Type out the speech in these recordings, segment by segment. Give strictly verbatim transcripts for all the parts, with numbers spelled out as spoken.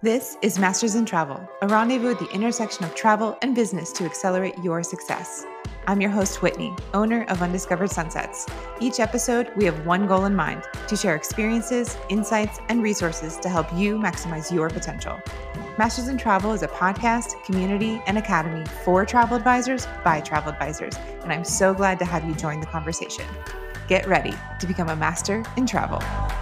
This is Masters in Travel, a rendezvous at the intersection of travel and business to accelerate your success. I'm your host, Whitney, owner of Undiscovered Sunsets. Each episode, we have one goal in mind: to share experiences, insights, and resources to help you maximize your potential. Masters in Travel is a podcast, community, and academy for travel advisors by travel advisors, and I'm so glad to have you join the conversation. Get ready to become a master in travel.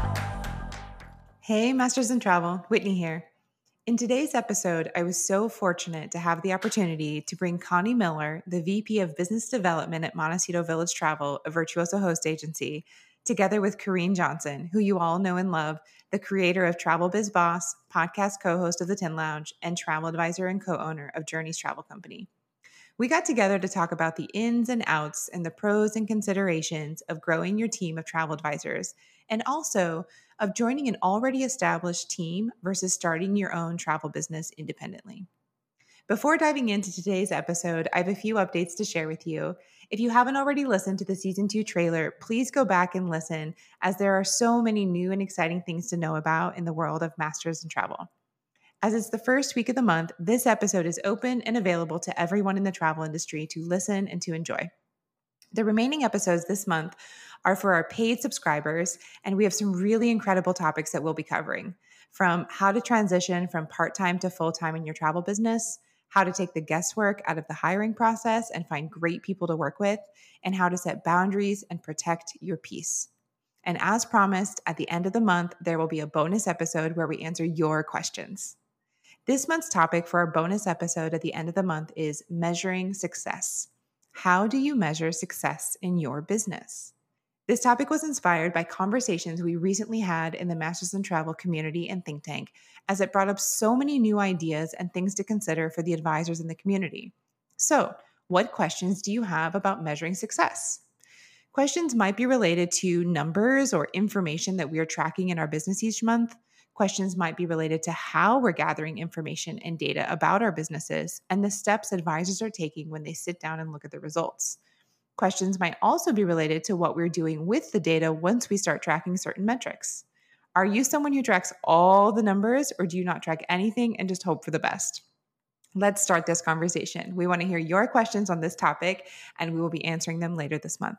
Hey, Masters in Travel, Whitney here. In today's episode, I was so fortunate to have the opportunity to bring Connie Miller, the V P of Business Development at Montecito Village Travel, a Virtuoso host agency, together with Kareen Johnson, who you all know and love, the creator of Travel Biz Boss, podcast co-host of The Tin Lounge, and travel advisor and co-owner of Journeys Travel Company. We got together to talk about the ins and outs and the pros and considerations of growing your team of travel advisors, and also of joining an already established team versus starting your own travel business independently. Before diving into today's episode, I have a few updates to share with you. If you haven't already listened to the season two trailer, please go back and listen, as there are so many new and exciting things to know about in the world of Masters in Travel. As it's the first week of the month, this episode is open and available to everyone in the travel industry to listen and to enjoy. The remaining episodes this month are for our paid subscribers, and we have some really incredible topics that we'll be covering, from how to transition from part-time to full-time in your travel business, how to take the guesswork out of the hiring process and find great people to work with, and how to set boundaries and protect your peace. And as promised, at the end of the month, there will be a bonus episode where we answer your questions. This month's topic for our bonus episode at the end of the month is measuring success. How do you measure success in your business? This topic was inspired by conversations we recently had in the Masters in Travel community and think tank, as it brought up so many new ideas and things to consider for the advisors in the community. So, what questions do you have about measuring success? Questions might be related to numbers or information that we are tracking in our business each month. Questions might be related to how we're gathering information and data about our businesses and the steps advisors are taking when they sit down and look at the results. Questions might also be related to what we're doing with the data once we start tracking certain metrics. Are you someone who tracks all the numbers, or do you not track anything and just hope for the best? Let's start this conversation. We want to hear your questions on this topic, and we will be answering them later this month.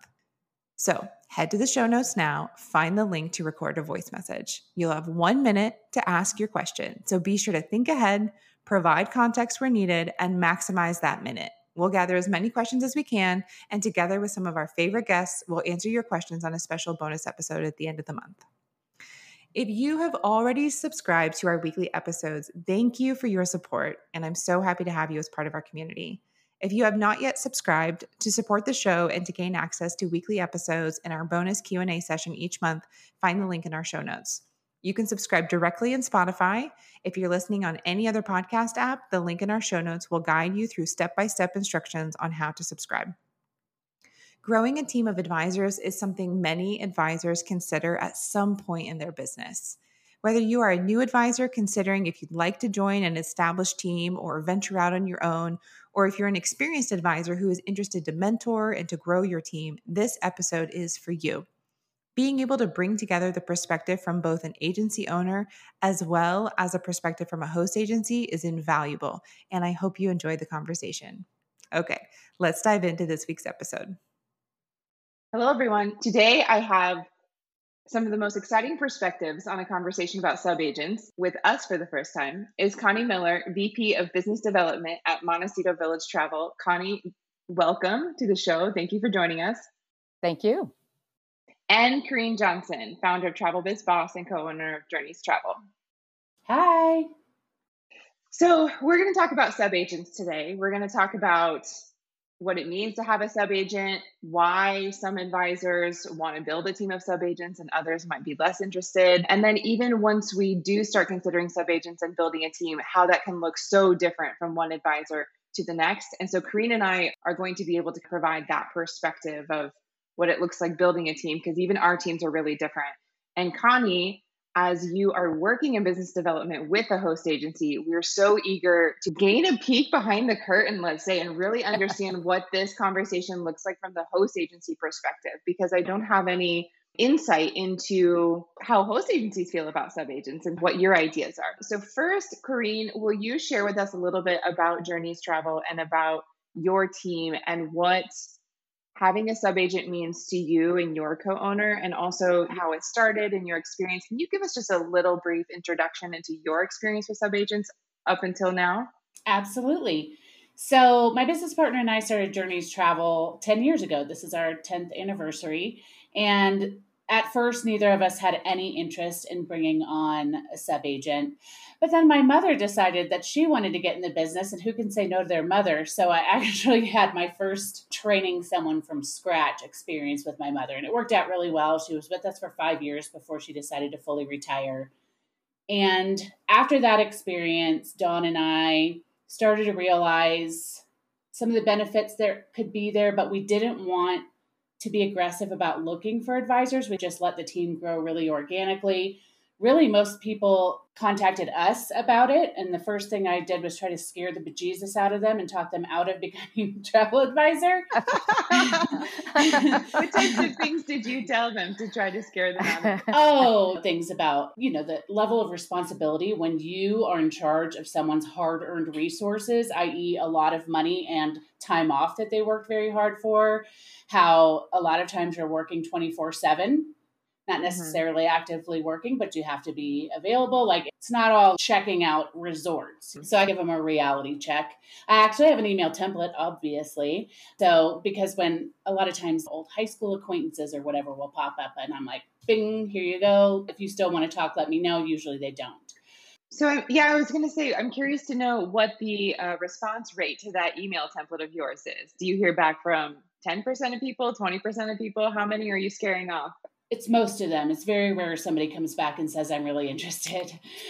So head to the show notes now, find the link to record a voice message. You'll have one minute to ask your question. So be sure to think ahead, provide context where needed, and maximize that minute. We'll gather as many questions as we can, and together with some of our favorite guests, we'll answer your questions on a special bonus episode at the end of the month. If you have already subscribed to our weekly episodes, thank you for your support, and I'm so happy to have you as part of our community. If you have not yet subscribed, to support the show and to gain access to weekly episodes and our bonus Q and A session each month, find the link in our show notes. You can subscribe directly in Spotify. If you're listening on any other podcast app, the link in our show notes will guide you through step-by-step instructions on how to subscribe. Growing a team of advisors is something many advisors consider at some point in their business. Whether you are a new advisor considering if you'd like to join an established team or venture out on your own, or if you're an experienced advisor who is interested to mentor and to grow your team, this episode is for you. Being able to bring together the perspective from both an agency owner as well as a perspective from a host agency is invaluable, and I hope you enjoyed the conversation. Okay, let's dive into this week's episode. Hello, everyone. Today I have some of the most exciting perspectives on a conversation about subagents. With us for the first time is Connie Miller, V P of Business Development at Montecito Village Travel. Connie, welcome to the show. Thank you for joining us. Thank you. And Kareen Johnson, founder of Travel Biz Boss and co-owner of Journeys Travel. Hi. So we're going to talk about subagents today. We're going to talk about what it means to have a subagent, why some advisors want to build a team of subagents and others might be less interested. And then even once we do start considering subagents and building a team, how that can look so different from one advisor to the next. And so Kareen and I are going to be able to provide that perspective of what it looks like building a team, because even our teams are really different. And Connie, as you are working in business development with a host agency, we're so eager to gain a peek behind the curtain, let's say, and really understand what this conversation looks like from the host agency perspective, because I don't have any insight into how host agencies feel about subagents and what your ideas are. So first, Corinne, will you share with us a little bit about Journeys Travel and about your team and what having a subagent means to you and your co-owner, and also how it started and your experience? Can you give us just a little brief introduction into your experience with subagents up until now? Absolutely. So my business partner and I started Journeys Travel ten years ago. This is our tenth anniversary. And at first, neither of us had any interest in bringing on a subagent. But then my mother decided that she wanted to get in the business, and who can say no to their mother? So I actually had my first training someone from scratch experience with my mother, and it worked out really well. She was with us for five years before she decided to fully retire. And after that experience, Dawn and I started to realize some of the benefits there could be there, but we didn't want to be aggressive about looking for advisors. We just let the team grow really organically. Really, most people contacted us about it. And the first thing I did was try to scare the bejesus out of them and talk them out of becoming a travel advisor. What types of things did you tell them to try to scare them out of? Oh, things about, you know, the level of responsibility when you are in charge of someone's hard-earned resources, that is a lot of money and time off that they worked very hard for, how a lot of times you're working twenty-four seven. Not necessarily mm-hmm. actively working, but you have to be available. Like, it's not all checking out resorts. So I give them a reality check. I actually have an email template, obviously. So because when a lot of times old high school acquaintances or whatever will pop up and I'm like, bing, here you go. If you still want to talk, let me know. Usually they don't. So, yeah, I was going to say, I'm curious to know what the uh, response rate to that email template of yours is. Do you hear back from ten percent of people, twenty percent of people? How many are you scaring off? It's most of them. It's very rare somebody comes back and says, I'm really interested.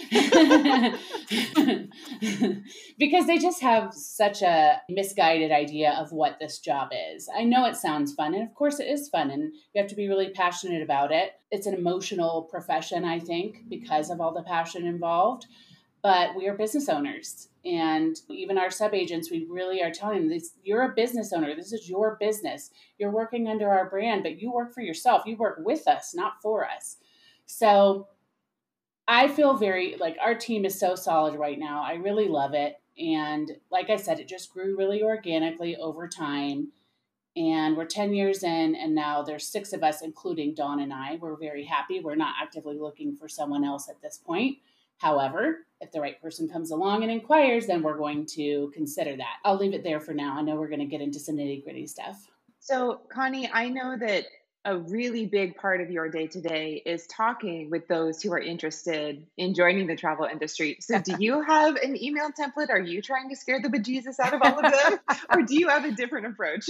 Because they just have such a misguided idea of what this job is. I know it sounds fun, and of course it is fun, and you have to be really passionate about it. It's an emotional profession, I think, because of all the passion involved. But we are business owners, and even our subagents, we really are telling them this: you're a business owner. This is your business. You're working under our brand, but you work for yourself. You work with us, not for us. So I feel very like our team is so solid right now. I really love it. And like I said, it just grew really organically over time. And we're ten years in, and now there's six of us, including Dawn and I. We're very happy. We're not actively looking for someone else at this point. However, if the right person comes along and inquires, then we're going to consider that. I'll leave it there for now. I know we're going to get into some nitty-gritty stuff. So, Connie, I know that a really big part of your day-to-day is talking with those who are interested in joining the travel industry. So do you have an email template? Are you trying to scare the bejesus out of all of them? Or do you have a different approach?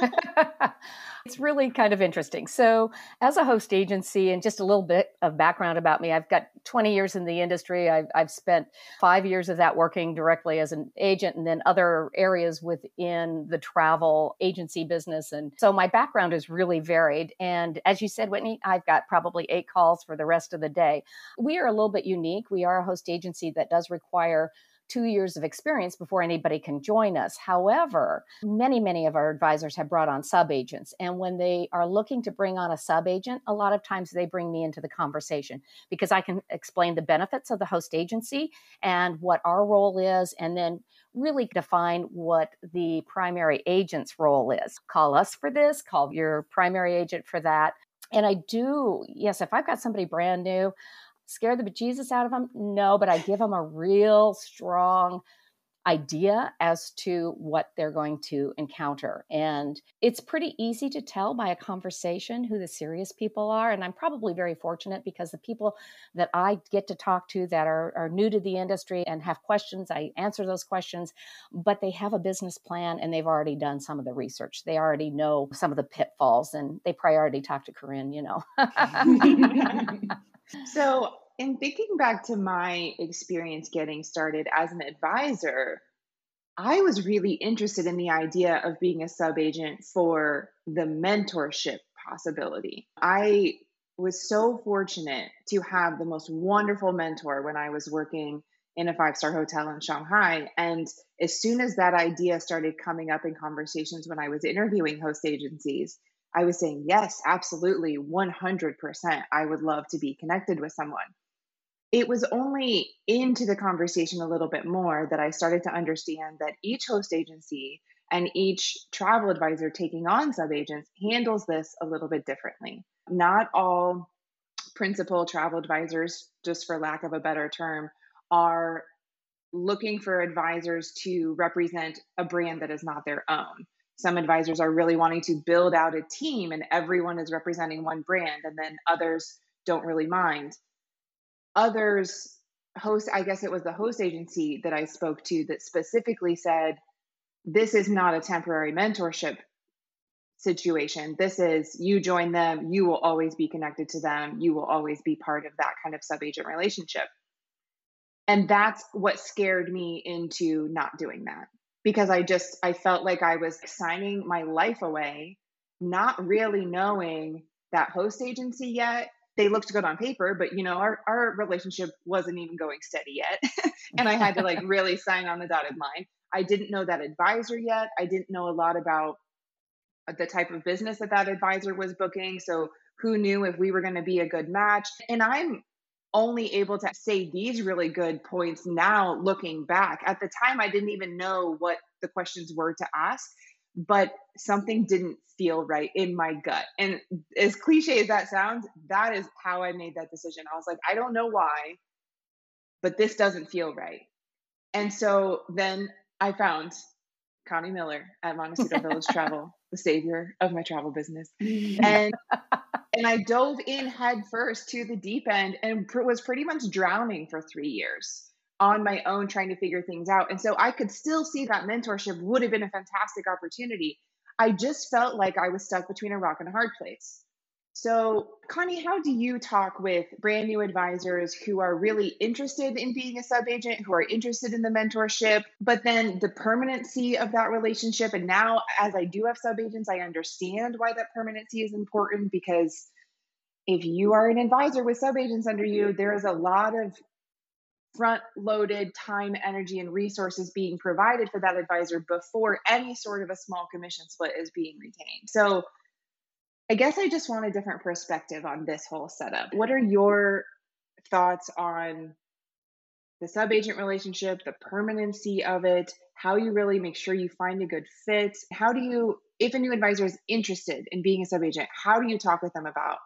It's really kind of interesting. So as a host agency, and just a little bit of background about me, I've got twenty years in the industry. I've, I've spent five years of that working directly as an agent, and then other areas within the travel agency business. And so my background is really varied. And as you said, Whitney, I've got probably eight calls for the rest of the day. We are a little bit unique. We are a host agency that does require two years of experience before anybody can join us. However, many, many of our advisors have brought on sub-agents. And when they are looking to bring on a sub-agent, a lot of times they bring me into the conversation because I can explain the benefits of the host agency and what our role is, and then really define what the primary agent's role is. Call us for this, call your primary agent for that. And I do, yes, if I've got somebody brand new, scare the bejesus out of them? No, but I give them a real strong idea as to what they're going to encounter. And it's pretty easy to tell by a conversation who the serious people are. And I'm probably very fortunate because the people that I get to talk to that are, are new to the industry and have questions, I answer those questions, but they have a business plan and they've already done some of the research. They already know some of the pitfalls and they probably already talked to Corinne, you know. So in thinking back to my experience getting started as an advisor, I was really interested in the idea of being a sub-agent for the mentorship possibility. I was so fortunate to have the most wonderful mentor when I was working in a five-star hotel in Shanghai. And as soon as that idea started coming up in conversations when I was interviewing host agencies, I was saying, yes, absolutely, one hundred percent. I would love to be connected with someone. It was only into the conversation a little bit more that I started to understand that each host agency and each travel advisor taking on subagents handles this a little bit differently. Not all principal travel advisors, just for lack of a better term, are looking for advisors to represent a brand that is not their own. Some advisors are really wanting to build out a team and everyone is representing one brand, and then others don't really mind. Others host, I guess it was the host agency that I spoke to that specifically said, this is not a temporary mentorship situation. This is, you join them, you will always be connected to them. You will always be part of that kind of subagent relationship. And that's what scared me into not doing that, because I just, I felt like I was signing my life away, not really knowing that host agency yet. They looked good on paper, but you know, our, our relationship wasn't even going steady yet. And I had to like really sign on the dotted line. I didn't know that advisor yet. I didn't know a lot about the type of business that that advisor was booking. So who knew if we were going to be a good match? And I'm only able to say these really good points now looking back. At the time, I didn't even know what the questions were to ask, but something didn't feel right in my gut. And as cliche as that sounds, that is how I made that decision. I was like, I don't know why, but this doesn't feel right. And so then I found Connie Miller at Montecito Village Travel, the savior of my travel business. And and I dove in head first to the deep end and pr- was pretty much drowning for three years on my own, trying to figure things out. And so I could still see that mentorship would have been a fantastic opportunity. I just felt like I was stuck between a rock and a hard place. So, Connie, how do you talk with brand new advisors who are really interested in being a subagent, who are interested in the mentorship, but then the permanency of that relationship? And now, as I do have subagents, I understand why that permanency is important, because if you are an advisor with subagents under you, there is a lot of front-loaded time, energy, and resources being provided for that advisor before any sort of a small commission split is being retained. So I guess I just want a different perspective on this whole setup. What are your thoughts on the subagent relationship, the permanency of it, how you really make sure you find a good fit? How do you, if a new advisor is interested in being a subagent, how do you talk with them about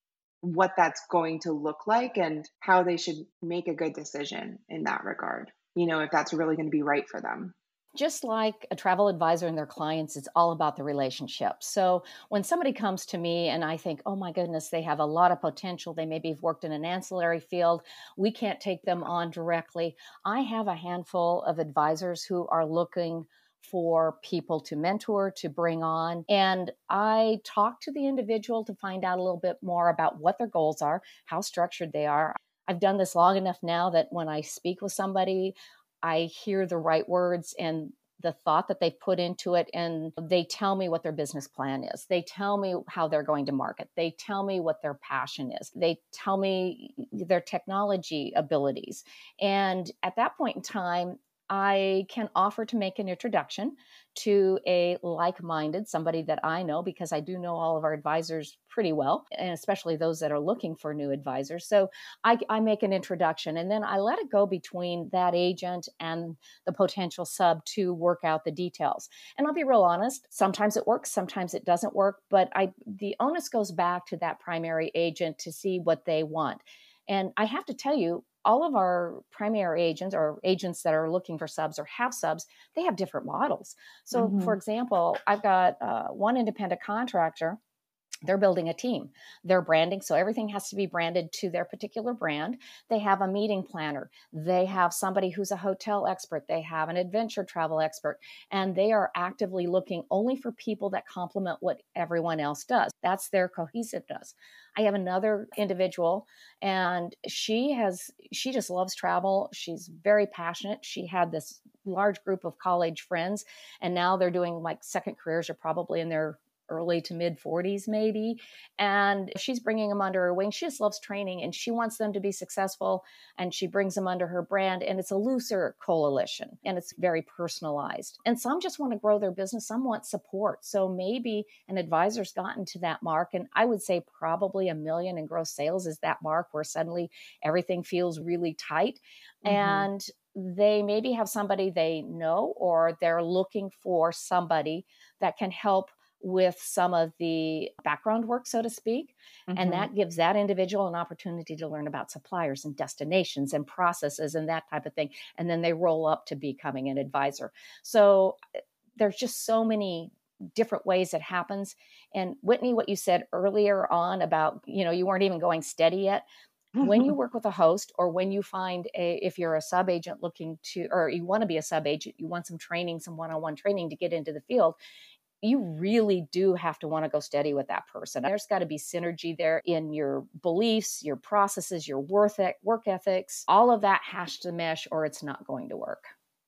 what that's going to look like and how they should make a good decision in that regard? You know, if that's really going to be right for them. Just like a travel advisor and their clients, it's all about the relationship. So when somebody comes to me and I think, oh my goodness, they have a lot of potential, they maybe have worked in an ancillary field, we can't take them on directly. I have a handful of advisors who are looking for people to mentor, to bring on. And I talk to the individual to find out a little bit more about what their goals are, how structured they are. I've done this long enough now that when I speak with somebody, I hear the right words and the thought that they've put into it, and they tell me what their business plan is. They tell me how they're going to market. They tell me what their passion is. They tell me their technology abilities. And at that point in time, I can offer to make an introduction to a like-minded, somebody that I know, because I do know all of our advisors pretty well, and especially those that are looking for new advisors. So I, I make an introduction, and then I let it go between that agent and the potential sub to work out the details. And I'll be real honest, sometimes it works, sometimes it doesn't work, but I the onus goes back to that primary agent to see what they want. And I have to tell you, all of our primary agents or agents that are looking for subs or have subs, they have different models. So mm-hmm. for example, I've got uh, one independent contractor. They're building a team. They're branding, so everything has to be branded to their particular brand. They have a meeting planner. They have somebody who's a hotel expert. They have an adventure travel expert. And they are actively looking only for people that complement what everyone else does. That's their cohesiveness. I have another individual, and she has, she just loves travel. She's very passionate. She had this large group of college friends, and now they're doing like second careers or probably in their early to mid forties, maybe. And she's bringing them under her wing. She just loves training and she wants them to be successful. And she brings them under her brand. And it's a looser coalition and it's very personalized. And some just want to grow their business. Some want support. So maybe an advisor's gotten to that mark. And I would say probably a million in gross sales is that mark where suddenly everything feels really tight. Mm-hmm. And they maybe have somebody they know, or they're looking for somebody that can help with some of the background work, so to speak. Mm-hmm. And that gives that individual an opportunity to learn about suppliers and destinations and processes and that type of thing. And then they roll up to becoming an advisor. So there's just so many different ways it happens. And Whitney, what you said earlier on about, you know, you weren't even going steady yet. When you work with a host, or when you find a, if you're a sub agent looking to, or you want to be a sub agent, you want some training, some one-on-one training to get into the field, you really do have to want to go steady with that person. There's got to be synergy there in your beliefs, your processes, your work ethics. All of that has to mesh or it's not going to work.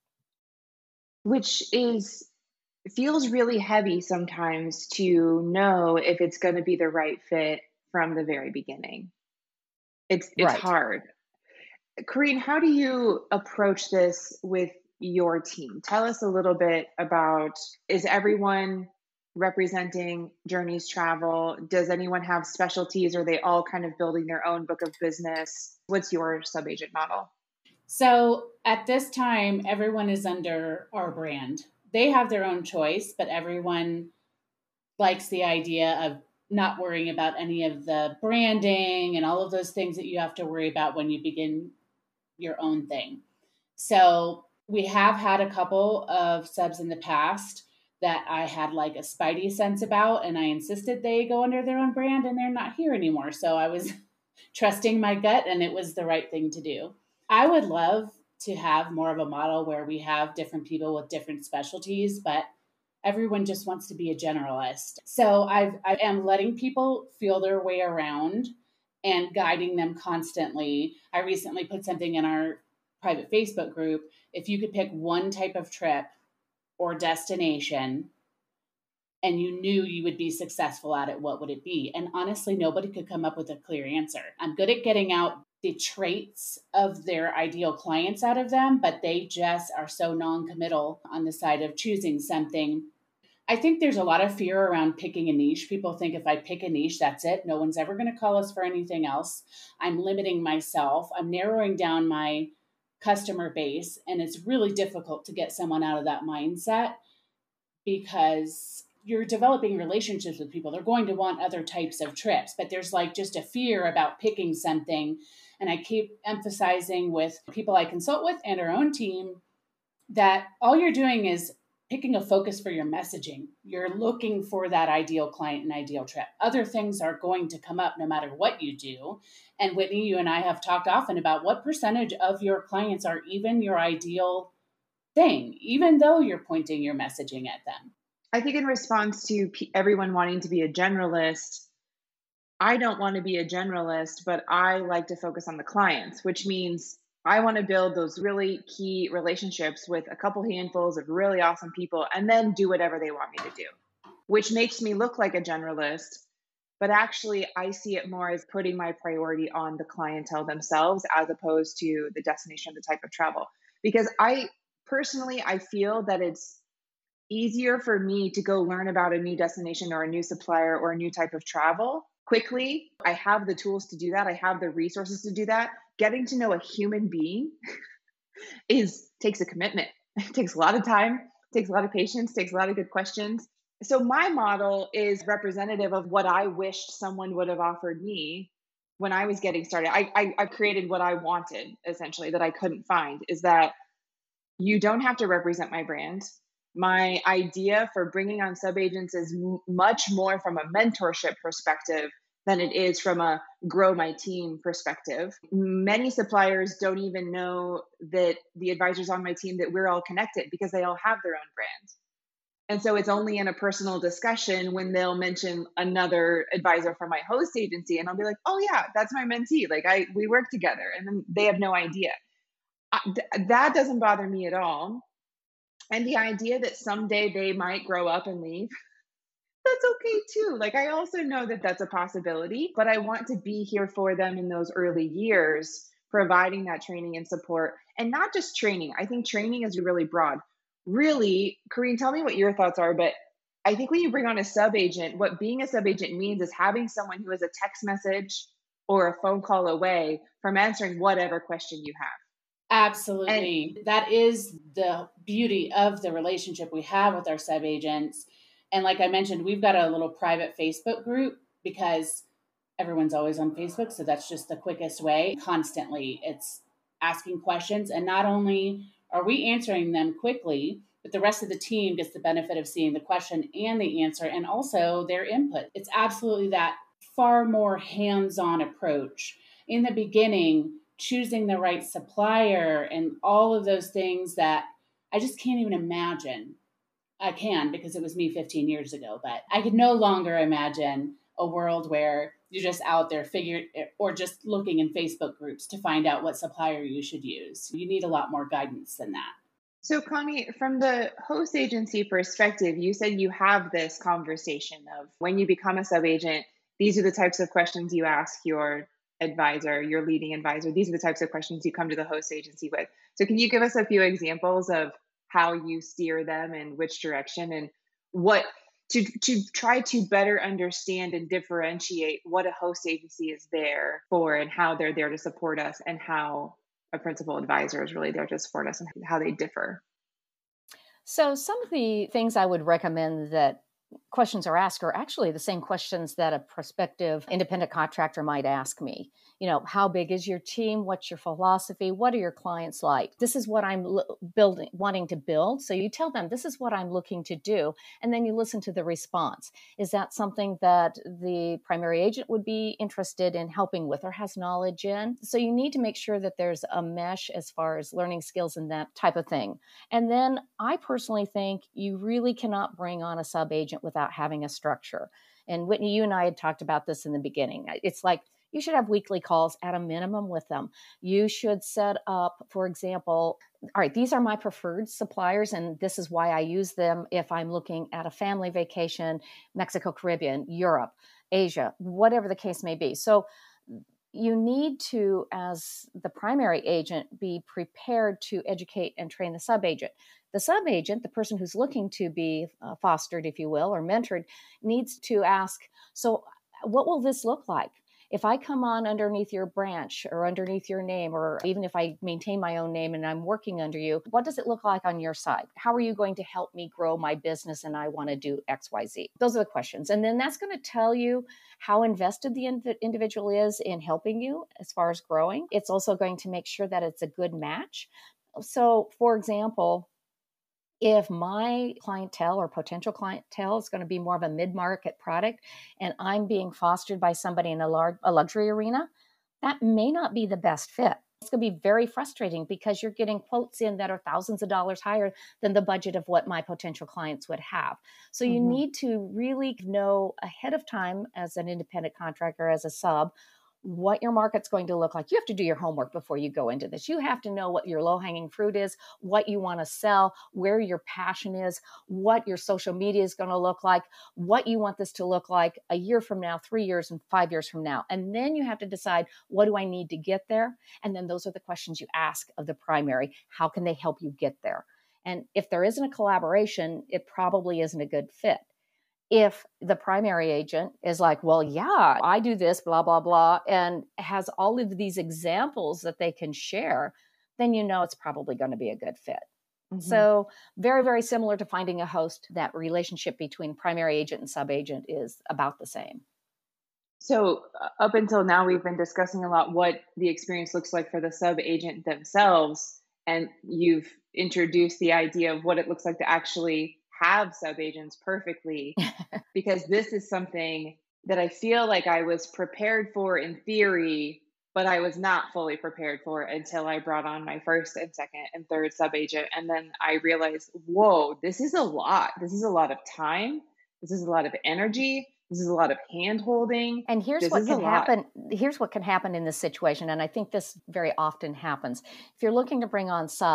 Which is, feels really heavy sometimes to know if it's going to be the right fit from the very beginning. It's it's right. hard. Corrine, how do you approach this with your team? Tell us a little bit about, is everyone representing Journeys Travel? Does anyone have specialties? Are they all kind of building their own book of business? What's your sub-agent model? So at this time, everyone is under our brand. They have their own choice, but everyone likes the idea of not worrying about any of the branding and all of those things that you have to worry about when you begin your own thing. So we have had a couple of subs in the past that I had like a spidey sense about, and I insisted they go under their own brand, and they're not here anymore. So I was trusting my gut, and it was the right thing to do. I would love to have more of a model where we have different people with different specialties, but everyone just wants to be a generalist. So I've, I am letting people feel their way around and guiding them constantly. I recently put something in our private Facebook group. If you could pick one type of trip or destination and you knew you would be successful at it, what would it be? And honestly, nobody could come up with a clear answer. I'm good at getting out the traits of their ideal clients out of them, but they just are so non-committal on the side of choosing something. I think there's a lot of fear around picking a niche. People think if I pick a niche, that's it. No one's ever going to call us for anything else. I'm limiting myself. I'm narrowing down my customer base. And it's really difficult to get someone out of that mindset because you're developing relationships with people. They're going to want other types of trips, but there's like just a fear about picking something. And I keep emphasizing with people I consult with and our own team that all you're doing is picking a focus for your messaging. You're looking for that ideal client and ideal trip. Other things are going to come up no matter what you do. And Whitney, you and I have talked often about what percentage of your clients are even your ideal thing, even though you're pointing your messaging at them. I think in response to p- everyone wanting to be a generalist, I don't want to be a generalist, but I like to focus on the clients, which means I want to build those really key relationships with a couple handfuls of really awesome people and then do whatever they want me to do, which makes me look like a generalist. But actually, I see it more as putting my priority on the clientele themselves as opposed to the destination or the type of travel. Because I personally, I feel that it's easier for me to go learn about a new destination or a new supplier or a new type of travel quickly. I have the tools to do that. I have the resources to do that. Getting to know a human being is takes a commitment. It takes a lot of time, takes a lot of patience, takes a lot of good questions. So my model is representative of what I wished someone would have offered me when I was getting started. I, I, I created what I wanted, essentially, that I couldn't find, is that you don't have to represent my brand. My idea for bringing on subagents is m- much more from a mentorship perspective than it is from a grow my team perspective. Many suppliers don't even know that the advisors on my team, that we're all connected because they all have their own brand. And so it's only in a personal discussion when they'll mention another advisor from my host agency, and I'll be like, oh yeah, that's my mentee. Like I, we work together, and then they have no idea. I, th- that doesn't bother me at all. And the idea that someday they might grow up and leave, that's okay too. Like, I also know that that's a possibility, but I want to be here for them in those early years, providing that training and support. And not just training. I think training is really broad. Really, Corrine, tell me what your thoughts are. But I think when you bring on a sub agent, what being a sub agent means is having someone who is a text message or a phone call away from answering whatever question you have. Absolutely. And that is the beauty of the relationship we have with our sub agents. And like I mentioned, we've got a little private Facebook group because everyone's always on Facebook. So that's just the quickest way. Constantly, it's asking questions. And not only are we answering them quickly, but the rest of the team gets the benefit of seeing the question and the answer and also their input. It's absolutely that far more hands-on approach. In the beginning, choosing the right supplier and all of those things that I just can't even imagine. I can because it was me fifteen years ago, but I could no longer imagine a world where you're just out there figuring or just looking in Facebook groups to find out what supplier you should use. You need a lot more guidance than that. So Connie, from the host agency perspective, you said you have this conversation of when you become a sub agent, these are the types of questions you ask your advisor, your leading advisor. These are the types of questions you come to the host agency with. So can you give us a few examples of how you steer them and which direction and what to to try to better understand and differentiate what a host agency is there for and how they're there to support us and how a principal advisor is really there to support us and how they differ? So some of the things I would recommend that questions are asked are actually the same questions that a prospective independent contractor might ask me. You know, how big is your team? What's your philosophy? What are your clients like? This is what I'm l- building, wanting to build. So you tell them, this is what I'm looking to do. And then you listen to the response. Is that something that the primary agent would be interested in helping with or has knowledge in? So you need to make sure that there's a mesh as far as learning skills and that type of thing. And then I personally think you really cannot bring on a sub agent without having a structure. And Whitney, you and I had talked about this in the beginning. It's like you should have weekly calls at a minimum with them. You should set up, for example, all right, these are my preferred suppliers, and this is why I use them if I'm looking at a family vacation, Mexico, Caribbean, Europe, Asia, whatever the case may be. So you need to, as the primary agent, be prepared to educate and train the sub-agent. The sub-agent, the person who's looking to be uh, fostered, if you will, or mentored, needs to ask, so what will this look like? If I come on underneath your branch or underneath your name, or even if I maintain my own name and I'm working under you, what does it look like on your side? How are you going to help me grow my business and I want to do X, Y, Z? Those are the questions. And then that's going to tell you how invested the inv- individual is in helping you as far as growing. It's also going to make sure that it's a good match. So, for example, if my clientele or potential clientele is going to be more of a mid-market product and I'm being fostered by somebody in a large a luxury arena, that may not be the best fit. It's going to be very frustrating because you're getting quotes in that are thousands of dollars higher than the budget of what my potential clients would have. So you mm-hmm. need to really know ahead of time as an independent contractor, as a sub, what your market's going to look like. You have to do your homework before you go into this. You have to know what your low-hanging fruit is, what you want to sell, where your passion is, what your social media is going to look like, what you want this to look like a year from now, three years, and five years from now. And then you have to decide, what do I need to get there? And then those are the questions you ask of the primary. How can they help you get there? And if there isn't a collaboration, it probably isn't a good fit. If the primary agent is like, well, yeah, I do this, blah, blah, blah, and has all of these examples that they can share, then you know it's probably going to be a good fit. Mm-hmm. So very, very similar to finding a host, that relationship between primary agent and sub-agent is about the same. So uh, up until now, we've been discussing a lot what the experience looks like for the sub-agent themselves, and you've introduced the idea of what it looks like to actually have sub-agents perfectly, because this is something that I feel like I was prepared for in theory, but I was not fully prepared for until I brought on my first and second and third sub-agent. And then I realized, whoa, this is a lot. This is a lot of time. This is a lot of energy. This is a lot of hand holding. And here's this what can happen. Lot. Here's what can happen in this situation. And I think this very often happens. If you're looking to bring on subs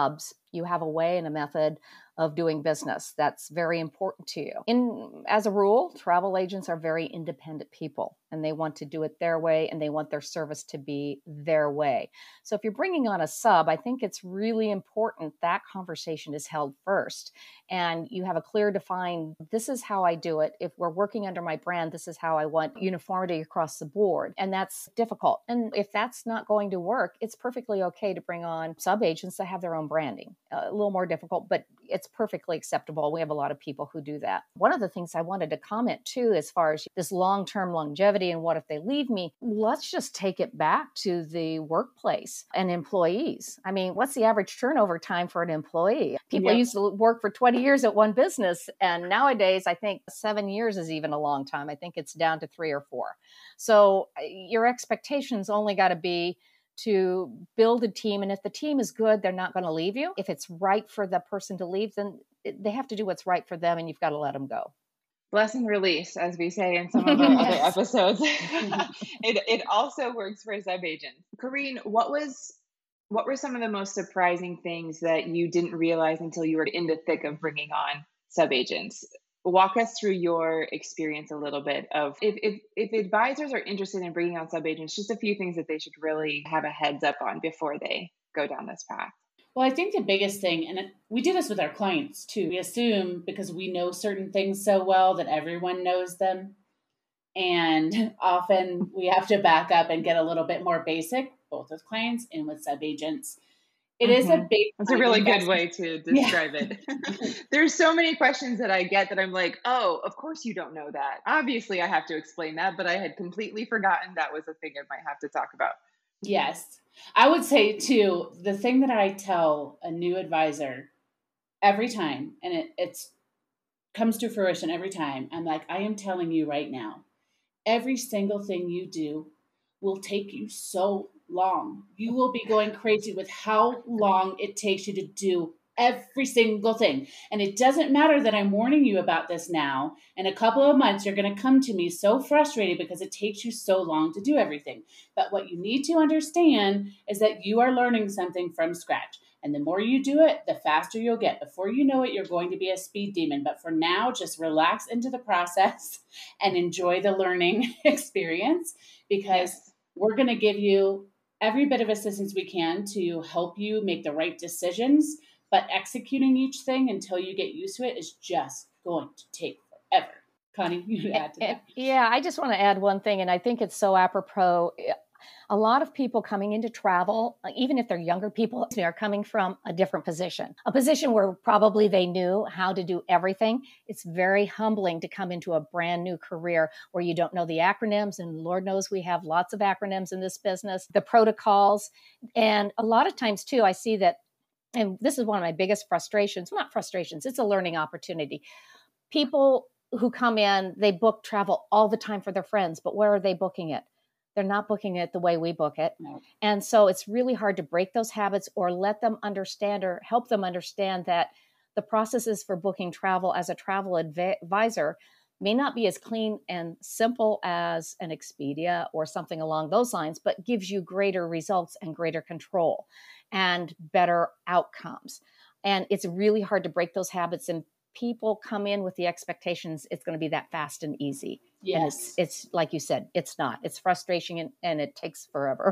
You have a way and a method of doing business that's very important to you. In as a rule, travel agents are very independent people, and they want to do it their way, and they want their service to be their way. So if you're bringing on a sub, I think it's really important that conversation is held first, and you have a clear defined, this is how I do it. If we're working under my brand, this is how I want uniformity across the board. And that's difficult. And if that's not going to work, it's perfectly okay to bring on sub agents that have their own branding. Uh, a little more difficult, but it's perfectly acceptable. We have a lot of people who do that. One of the things I wanted to comment too, as far as this long-term longevity and what if they leave me, let's just take it back to the workplace and employees. I mean, what's the average turnover time for an employee? People Yep. used to work for twenty years at one business. And nowadays, I think seven years is even a long time. I think it's down to three or four. So your expectations only got to be to build a team. And if the team is good, they're not going to leave you. If it's right for the person to leave, then they have to do what's right for them, and you've got to let them go. Bless and release, as we say in some of our other Yes. episodes. it it also works for sub agents. Corrine, what was what were some of the most surprising things that you didn't realize until you were in the thick of bringing on sub agents? Walk us through your experience a little bit of if, if if advisors are interested in bringing on sub agents, just a few things that they should really have a heads up on before they go down this path. Well, I think the biggest thing, and we do this with our clients too, we assume because we know certain things so well that everyone knows them. And often we have to back up and get a little bit more basic, both with clients and with sub agents. It mm-hmm. is a big. That's a really good way to describe yeah. it. There's so many questions that I get that I'm like, oh, of course you don't know that. Obviously I have to explain that, but I had completely forgotten that was a thing I might have to talk about. Yes. I would say too, the thing that I tell a new advisor every time, and it it's comes to fruition every time, I'm like, I am telling you right now, every single thing you do will take you so long. You will be going crazy with how long it takes you to do every single thing. And it doesn't matter that I'm warning you about this now. In a couple of months, you're going to come to me so frustrated because it takes you so long to do everything. But what you need to understand is that you are learning something from scratch. And the more you do it, the faster you'll get. Before you know it, you're going to be a speed demon. But for now, just relax into the process and enjoy the learning experience, because yes. we're going to give you every bit of assistance we can to help you make the right decisions. But executing each thing until you get used to it is just going to take forever. Connie, you add to that? Yeah, I just want to add one thing, and I think it's so apropos. A lot of people coming into travel, even if they're younger people, they are coming from a different position, a position where probably they knew how to do everything. It's very humbling to come into a brand new career where you don't know the acronyms, and Lord knows we have lots of acronyms in this business, the protocols. And a lot of times too, I see that, and this is one of my biggest frustrations, not frustrations, it's a learning opportunity. People who come in, they book travel all the time for their friends, but where are they booking it? They're not booking it the way we book it. No. And so it's really hard to break those habits or let them understand or help them understand that the processes for booking travel as a travel adv- advisor may not be as clean and simple as an Expedia or something along those lines, but gives you greater results and greater control and better outcomes. And it's really hard to break those habits, and people come in with the expectations it's going to be that fast and easy. Yes. And it's, it's like you said, it's not. It's frustration, and, and it takes forever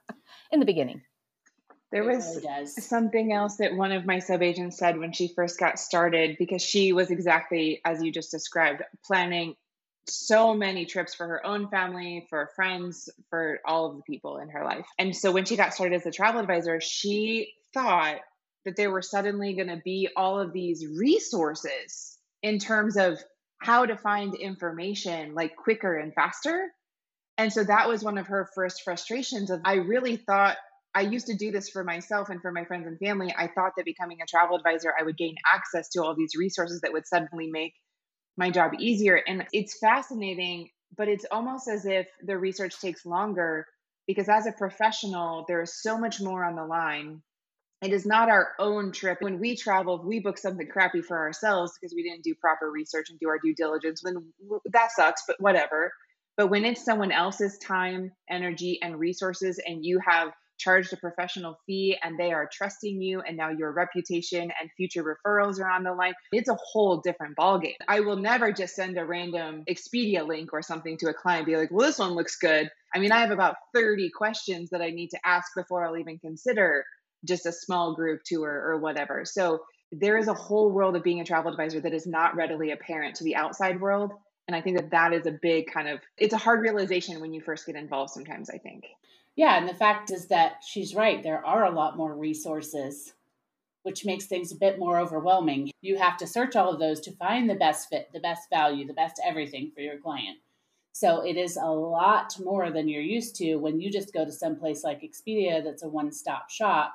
in the beginning. There was really something else that one of my subagents said when she first got started, because she was exactly as you just described, planning so many trips for her own family, for friends, for all of the people in her life. And so when she got started as a travel advisor, she thought that there were suddenly going to be all of these resources in terms of how to find information like quicker and faster. And so that was one of her first frustrations of, I really thought, I used to do this for myself and for my friends and family. I thought that becoming a travel advisor, I would gain access to all these resources that would suddenly make my job easier. And it's fascinating, but it's almost as if the research takes longer, because as a professional, there is so much more on the line. It is not our own trip. When we travel, if we book something crappy for ourselves because we didn't do proper research and do our due diligence, then that sucks, but whatever. But when it's someone else's time, energy, and resources, and you have charged a professional fee and they are trusting you, and now your reputation and future referrals are on the line. It's a whole different ballgame. I will never just send a random Expedia link or something to a client and be like, well, this one looks good. I mean, I have about thirty questions that I need to ask before I'll even consider just a small group tour or whatever. So there is a whole world of being a travel advisor that is not readily apparent to the outside world. And I think that that is a big kind of, it's a hard realization when you first get involved sometimes, I think. Yeah. And the fact is that she's right. There are a lot more resources, which makes things a bit more overwhelming. You have to search all of those to find the best fit, the best value, the best everything for your client. So it is a lot more than you're used to when you just go to some place like Expedia that's a one-stop shop.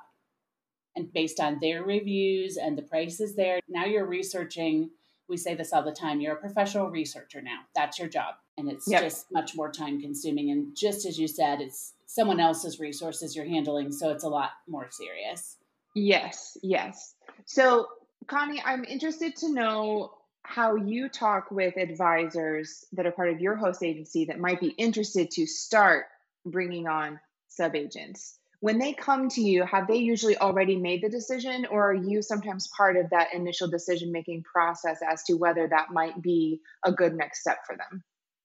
And based on their reviews and the prices there, now you're researching. We say this all the time. You're a professional researcher now. That's your job. And it's yep. just much more time consuming. And just as you said, it's someone else's resources you're handling. So it's a lot more serious. Yes, yes. So Connie, I'm interested to know how you talk with advisors that are part of your host agency that might be interested to start bringing on subagents. When they come to you, have they usually already made the decision, or are you sometimes part of that initial decision-making process as to whether that might be a good next step for them?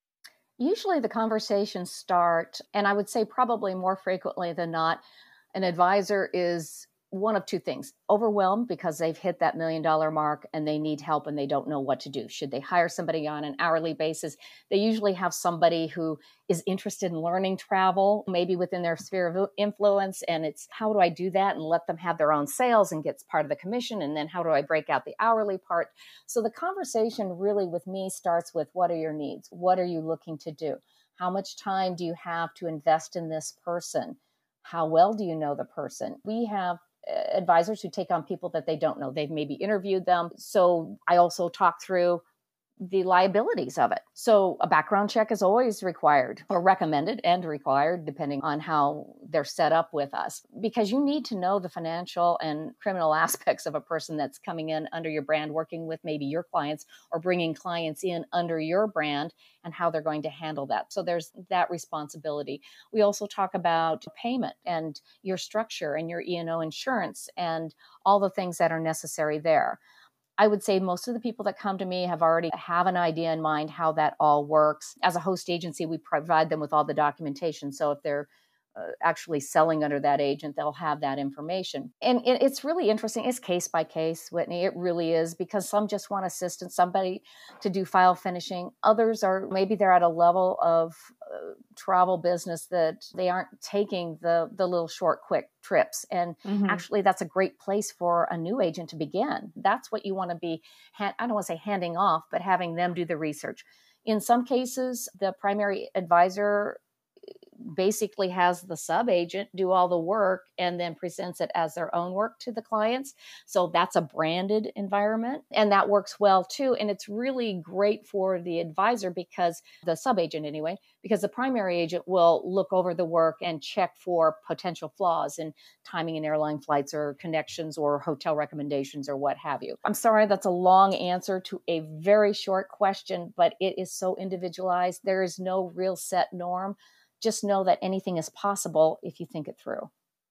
Usually the conversations start, and I would say probably more frequently than not, an advisor is one of two things: overwhelmed because they've hit that million dollar mark and they need help and they don't know what to do. Should they hire somebody on an hourly basis? They usually have somebody who is interested in learning travel, maybe within their sphere of influence. And it's, how do I do that and let them have their own sales and get part of the commission? And then how do I break out the hourly part? So the conversation really with me starts with, what are your needs? What are you looking to do? How much time do you have to invest in this person? How well do you know the person? We have advisors who take on people that they don't know. They've maybe interviewed them. So I also talk through the liabilities of it. So a background check is always required, or recommended and required, depending on how they're set up with us, because you need to know the financial and criminal aspects of a person that's coming in under your brand, working with maybe your clients or bringing clients in under your brand, and how they're going to handle that. So there's that responsibility. We also talk about payment and your structure and your E and O insurance and all the things that are necessary there. I would say most of the people that come to me have already have an idea in mind how that all works. As a host agency, we provide them with all the documentation. So if they're uh, actually selling under that agent, they'll have that information. And it, it's really interesting. It's case by case, Whitney. It really is, because some just want assistance, somebody to do file finishing. Others are, maybe they're at a level of uh, travel business that they aren't taking the, the little short, quick trips. And mm-hmm. actually, that's a great place for a new agent to begin. That's what you want to be, ha- I don't want to say handing off, but having them do the research. In some cases, the primary advisor basically has the sub-agent do all the work and then presents it as their own work to the clients. So that's a branded environment, and that works well too. And it's really great for the advisor, because the sub-agent anyway, because the primary agent will look over the work and check for potential flaws in timing in airline flights or connections or hotel recommendations or what have you. I'm sorry, that's a long answer to a very short question, but it is so individualized. There is no real set norm. Just know that anything is possible if you think it through.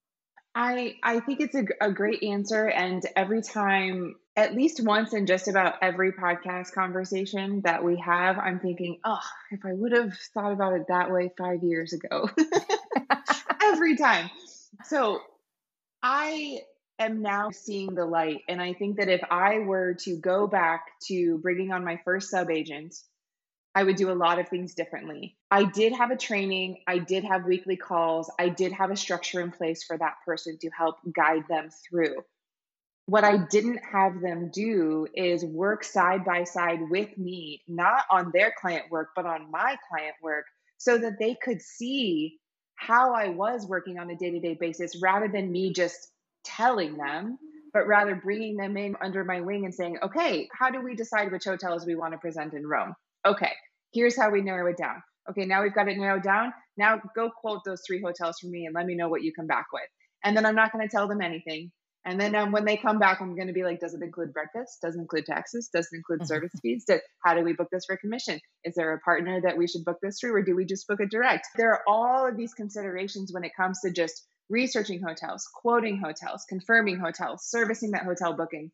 I I think it's a, a great answer. And every time, at least once in just about every podcast conversation that we have, I'm thinking, oh, if I would have thought about it that way five years ago. Every time. So I am now seeing the light. And I think that if I were to go back to bringing on my first sub-agent, I would do a lot of things differently. I did have a training. I did have weekly calls. I did have a structure in place for that person to help guide them through. What I didn't have them do is work side by side with me, not on their client work, but on my client work, so that they could see how I was working on a day-to-day basis, rather than me just telling them, but rather bringing them in under my wing and saying, okay, how do we decide which hotels we want to present in Rome? Okay, here's how we narrow it down. Okay, now we've got it narrowed down. Now go quote those three hotels for me and let me know what you come back with. And then I'm not going to tell them anything. And then um, when they come back, I'm going to be like, does it include breakfast? Does it include taxes? Does it include service fees? Does, how do we book this for commission? Is there a partner that we should book this through, or do we just book it direct? There are all of these considerations when it comes to just researching hotels, quoting hotels, confirming hotels, servicing that hotel booking.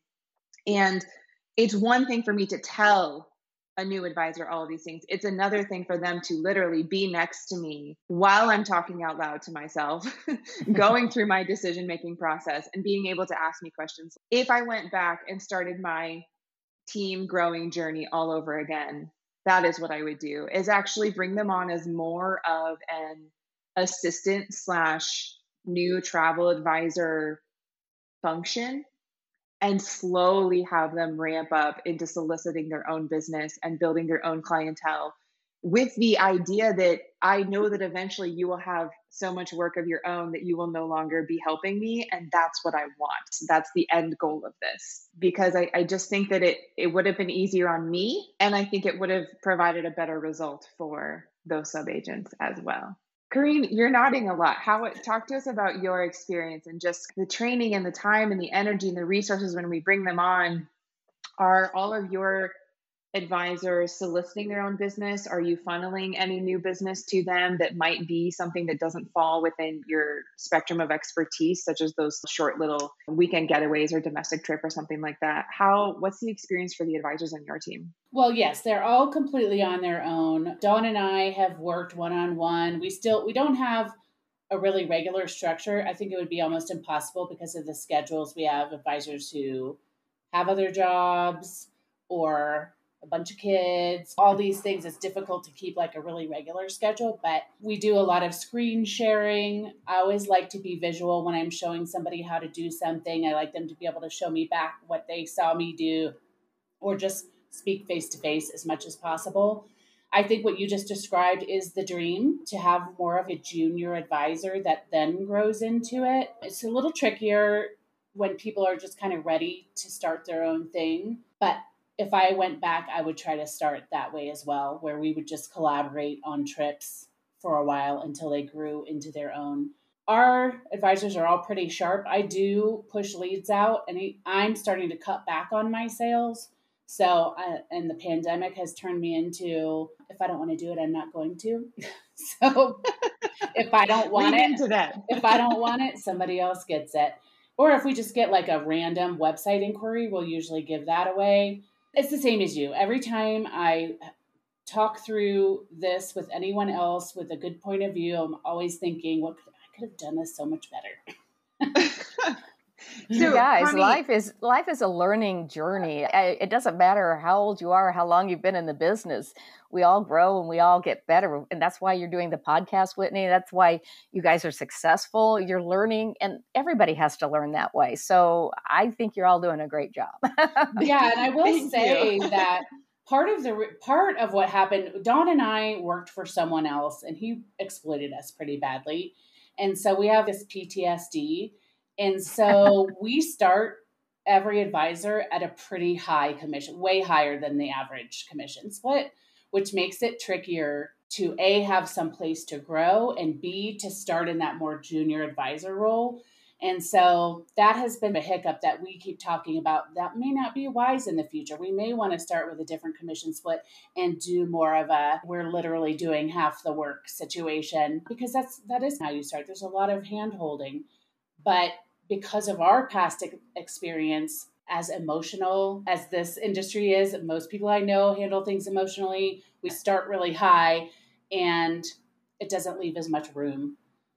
And it's one thing for me to tell a new advisor all of these things. It's another thing for them to literally be next to me while I'm talking out loud to myself, going through my decision-making process and being able to ask me questions. If I went back and started my team growing journey all over again, that is what I would do, is actually bring them on as more of an assistant slash new travel advisor function, and slowly have them ramp up into soliciting their own business and building their own clientele, with the idea that I know that eventually you will have so much work of your own that you will no longer be helping me. And that's what I want. That's the end goal of this, because I, I just think that it, it would have been easier on me. And I think it would have provided a better result for those subagents as well. Kareen, you're nodding a lot. How, talk to us about your experience and just the training and the time and the energy and the resources when we bring them on. Are all of your advisors soliciting their own business? Are you funneling any new business to them that might be something that doesn't fall within your spectrum of expertise, such as those short little weekend getaways or domestic trip or something like that? How, what's the experience for the advisors on your team? Well, yes, they're all completely on their own. Dawn and I have worked one-on-one. We still, we don't have a really regular structure. I think it would be almost impossible because of the schedules. We have advisors who have other jobs or a bunch of kids, all these things. It's difficult to keep like a really regular schedule, but we do a lot of screen sharing. I always like to be visual when I'm showing somebody how to do something. I like them to be able to show me back what they saw me do, or just speak face to face as much as possible. I think what you just described is the dream, to have more of a junior advisor that then grows into it. It's a little trickier when people are just kind of ready to start their own thing, but if I went back, I would try to start that way as well, where we would just collaborate on trips for a while until they grew into their own. Our advisors are all pretty sharp. I do push leads out, and I'm starting to cut back on my sales. So, uh, and the pandemic has turned me into, if I don't want to do it, I'm not going to. So if I don't want it, into that. if I don't want it, somebody else gets it. Or if we just get like a random website inquiry, we'll usually give that away. It's the same as you. Every time I talk through this with anyone else with a good point of view, I'm always thinking, what could, I could have done this so much better. You so, guys, Connie, life is life is a learning journey. It doesn't matter how old you are, how long you've been in the business. We all grow and we all get better. And that's why you're doing the podcast, Whitney. That's why you guys are successful. You're learning, and everybody has to learn that way. So I think you're all doing a great job. Yeah, and I will say that part of the part of what happened, Dawn and I worked for someone else, and he exploited us pretty badly. And so we have this P T S D. And so we start every advisor at a pretty high commission, way higher than the average commission split, which makes it trickier to A, have some place to grow, and B, to start in that more junior advisor role. And so that has been a hiccup that we keep talking about. That may not be wise in the future. We may want to start with a different commission split and do more of a, we're literally doing half the work situation, because that's, that is how you start. There's a lot of hand holding. But because of our past experience, as emotional as this industry is, most people I know handle things emotionally. We start really high and it doesn't leave as much room.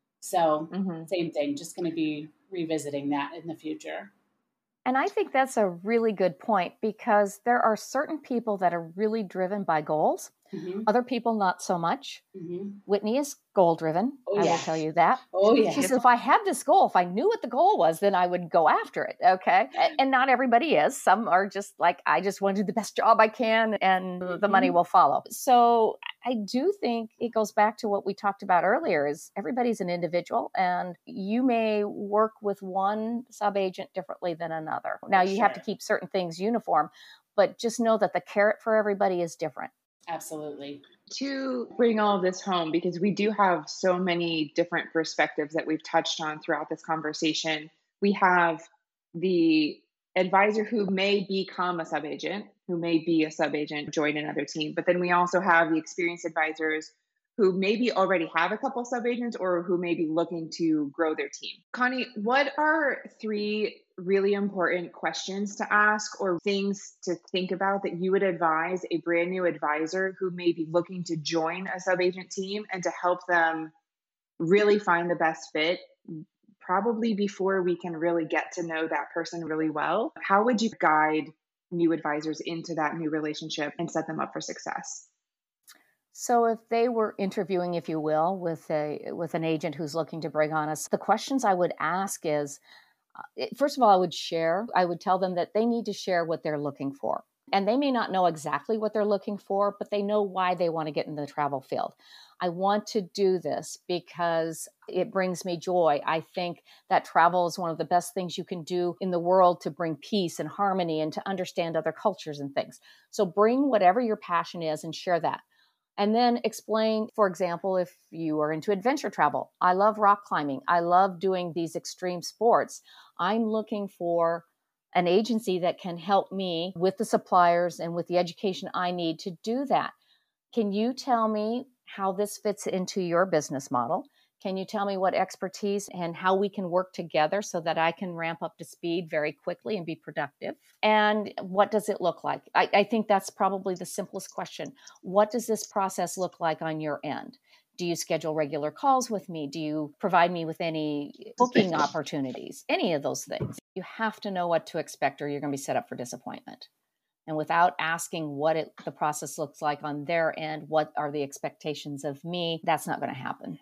So mm-hmm. Same thing, just going to be revisiting that in the future. And I think that's a really good point, because there are certain people that are really driven by goals. Mm-hmm. Other people, not so much. Mm-hmm. Whitney is goal driven. Oh, I yeah. will tell you that. Oh, yeah. She said, if I had this goal, if I knew what the goal was, then I would go after it. Okay. And not everybody is. Some are just like, I just want to do the best job I can, and mm-hmm. the money will follow. So I do think it goes back to what we talked about earlier, is everybody's an individual, and you may work with one sub-agent differently than another. Now, you sure. have to keep certain things uniform, but just know that the carrot for everybody is different. Absolutely. To bring all of this home, because we do have so many different perspectives that we've touched on throughout this conversation. We have the advisor who may become a subagent, who may be a subagent, join another team. But then we also have the experienced advisors who maybe already have a couple subagents or who may be looking to grow their team. Connie, what are three really important questions to ask or things to think about that you would advise a brand new advisor who may be looking to join a subagent team and to help them really find the best fit, probably before we can really get to know that person really well? How would you guide new advisors into that new relationship and set them up for success? So if they were interviewing, if you will, with a with an agent who's looking to bring on us, the questions I would ask is, uh, first of all, I would share, I would tell them that they need to share what they're looking for. And they may not know exactly what they're looking for, but they know why they want to get in the travel field. I want to do this because it brings me joy. I think that travel is one of the best things you can do in the world to bring peace and harmony and to understand other cultures and things. So bring whatever your passion is and share that. And then explain, for example, if you are into adventure travel. I love rock climbing. I love doing these extreme sports. I'm looking for an agency that can help me with the suppliers and with the education I need to do that. Can you tell me how this fits into your business model? Can you tell me what expertise and how we can work together so that I can ramp up to speed very quickly and be productive? And what does it look like? I, I think that's probably the simplest question. What does this process look like on your end? Do you schedule regular calls with me? Do you provide me with any booking opportunities? Any of those things. You have to know what to expect or you're going to be set up for disappointment. And without asking what it, the process looks like on their end, what are the expectations of me, that's not going to happen.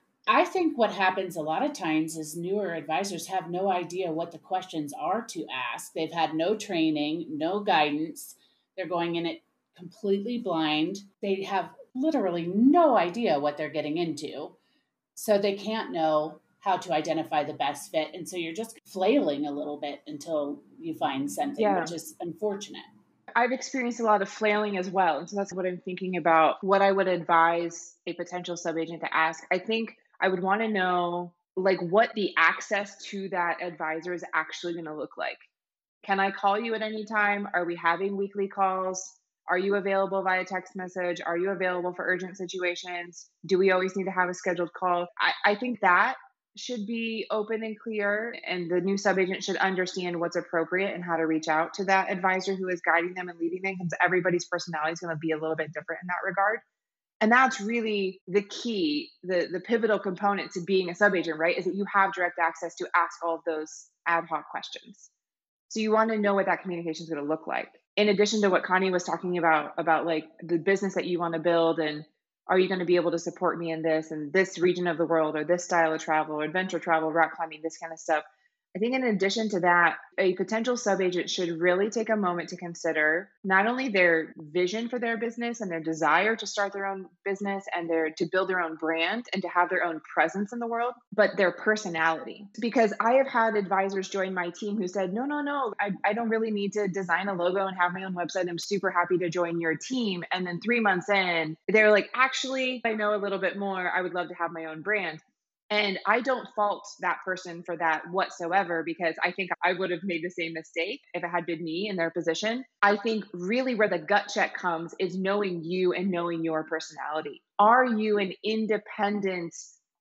I think what happens a lot of times is newer advisors have no idea what the questions are to ask. They've had no training, no guidance. They're going in it completely blind. They have literally no idea what they're getting into. So they can't know how to identify the best fit. And so you're just flailing a little bit until you find something, yeah. which is unfortunate. I've experienced a lot of flailing as well. And so that's what I'm thinking about, what I would advise a potential subagent to ask. I think I would want to know like what the access to that advisor is actually going to look like. Can I call you at any time? Are we having weekly calls? Are you available via text message? Are you available for urgent situations? Do we always need to have a scheduled call? I, I think that should be open and clear, and the new subagent should understand what's appropriate and how to reach out to that advisor who is guiding them and leading them, because everybody's personality is going to be a little bit different in that regard. And that's really the key, the, the pivotal component to being a subagent, right? Is that you have direct access to ask all of those ad hoc questions. So you want to know what that communication is going to look like. In addition to what Connie was talking about, about like the business that you want to build, and are you going to be able to support me in this and this region of the world or this style of travel or adventure travel, rock climbing, this kind of stuff. I think in addition to that, a potential subagent should really take a moment to consider not only their vision for their business and their desire to start their own business and their to build their own brand and to have their own presence in the world, but their personality. Because I have had advisors join my team who said, no, no, no, I, I don't really need to design a logo and have my own website. I'm super happy to join your team. And then three months in, they're like, actually, I know a little bit more. I would love to have my own brand. And I don't fault that person for that whatsoever, because I think I would have made the same mistake if it had been me in their position. I think really where the gut check comes is knowing you and knowing your personality. Are you an independent,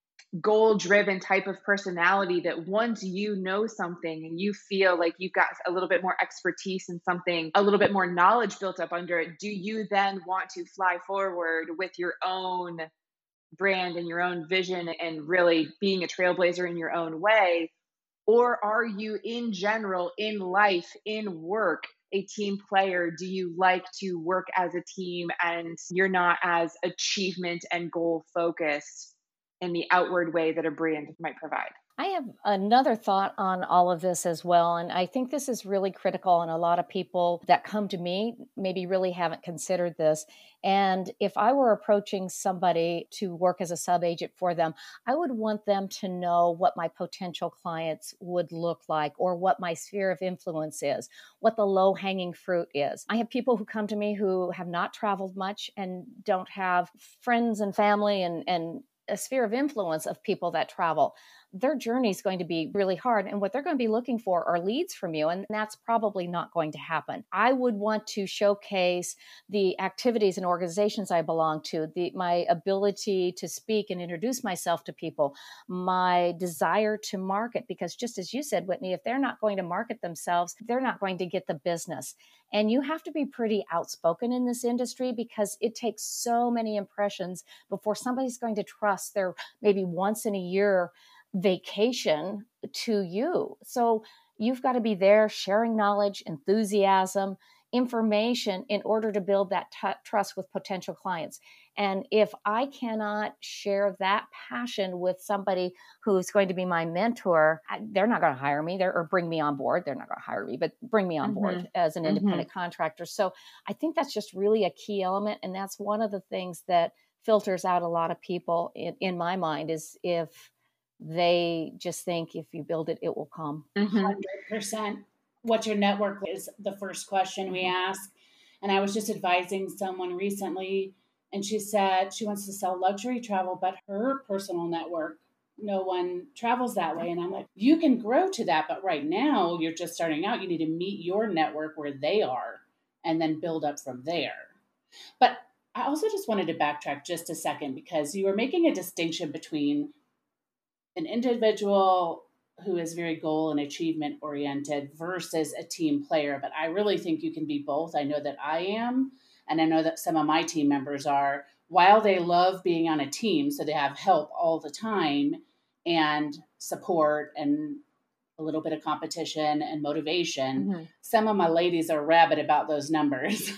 goal-driven type of personality that once you know something and you feel like you've got a little bit more expertise in something, a little bit more knowledge built up under it, do you then want to fly forward with your own brand and your own vision and really being a trailblazer in your own way? Or are you in general, in life, in work, a team player? Do you like to work as a team and you're not as achievement and goal focused in the outward way that a brand might provide? I have another thought on all of this as well. And I think this is really critical. And a lot of people that come to me maybe really haven't considered this. And if I were approaching somebody to work as a sub-agent for them, I would want them to know what my potential clients would look like or what my sphere of influence is, what the low-hanging fruit is. I have people who come to me who have not traveled much and don't have friends and family and, and a sphere of influence of people that travel. their journey is going to be really hard. And what they're going to be looking for are leads from you. And that's probably not going to happen. I would want to showcase the activities and organizations I belong to, the, my ability to speak and introduce myself to people, my desire to market, because just as you said, Whitney, if they're not going to market themselves, they're not going to get the business. And you have to be pretty outspoken in this industry because it takes so many impressions before somebody's going to trust their maybe once in a year vacation to you. So you've got to be there sharing knowledge, enthusiasm, information in order to build that t- trust with potential clients. And if I cannot share that passion with somebody who's going to be my mentor, I, they're not going to hire me there or bring me on board. They're not going to hire me, but bring me on mm-hmm. board as an independent mm-hmm. contractor. So I think that's just really a key element. And that's one of the things that filters out a lot of people in, in my mind is if they just think if you build it, it will come. Mm-hmm. one hundred percent. What's your network is the first question we ask. And I was just advising someone recently, and she said she wants to sell luxury travel, but her personal network, no one travels that way. And I'm like, you can grow to that, but right now you're just starting out. You need to meet your network where they are and then build up from there. But I also just wanted to backtrack just a second because you were making a distinction between an individual who is very goal and achievement oriented versus a team player. But I really think you can be both. I know that I am, and I know that some of my team members are, while they love being on a team, so they have help all the time and support and a little bit of competition and motivation. Mm-hmm. Some of my ladies are rabid about those numbers.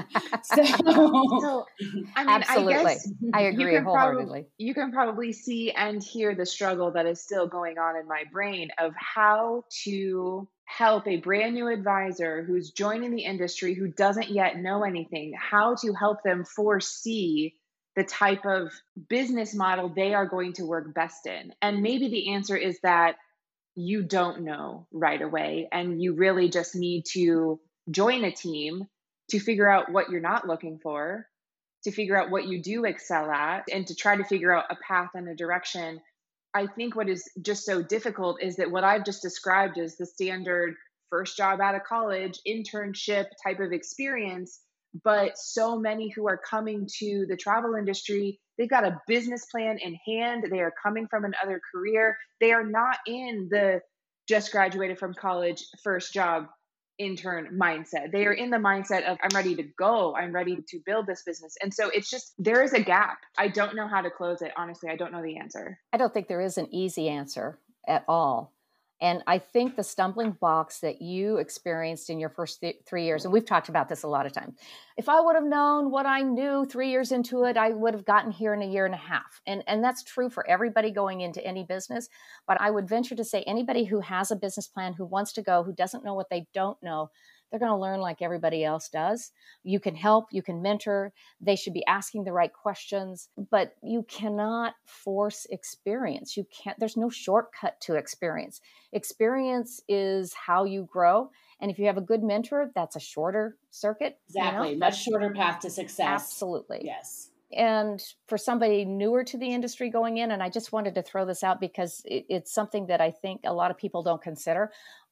so, so, I mean, absolutely. I guess I agree you wholeheartedly. Prob- you can probably see and hear the struggle that is still going on in my brain of how to help a brand new advisor who's joining the industry, who doesn't yet know anything, how to help them foresee the type of business model they are going to work best in. And maybe the answer is that you don't know right away, and you really just need to join a team to figure out what you're not looking for, to figure out what you do excel at, and to try to figure out a path and a direction. I think what is just so difficult is that what I've just described is the standard first job out of college, internship type of experience. But so many who are coming to the travel industry, they've got a business plan in hand. They are coming from another career. They are not in the just graduated from college, first job, intern mindset. They are in the mindset of, I'm ready to go. I'm ready to build this business. And so it's just, there is a gap. I don't know how to close it. Honestly, I don't know the answer. I don't think there is an easy answer at all. And I think the stumbling blocks that you experienced in your first th- three years, and we've talked about this a lot of times, if I would have known what I knew three years into it, I would have gotten here in a year and a half. And, and that's true for everybody going into any business. But I would venture to say anybody who has a business plan, who wants to go, who doesn't know what they don't know, they're going to learn like everybody else does. You can help, you can mentor. They should be asking the right questions, but you cannot force experience. You can't, there's no shortcut to experience. Experience is how you grow. And if you have a good mentor, that's a shorter circuit. Exactly. You know? Much shorter path to success. Absolutely. Yes. And for somebody newer to the industry going in, and I just wanted to throw this out because it, it's something that I think a lot of people don't consider.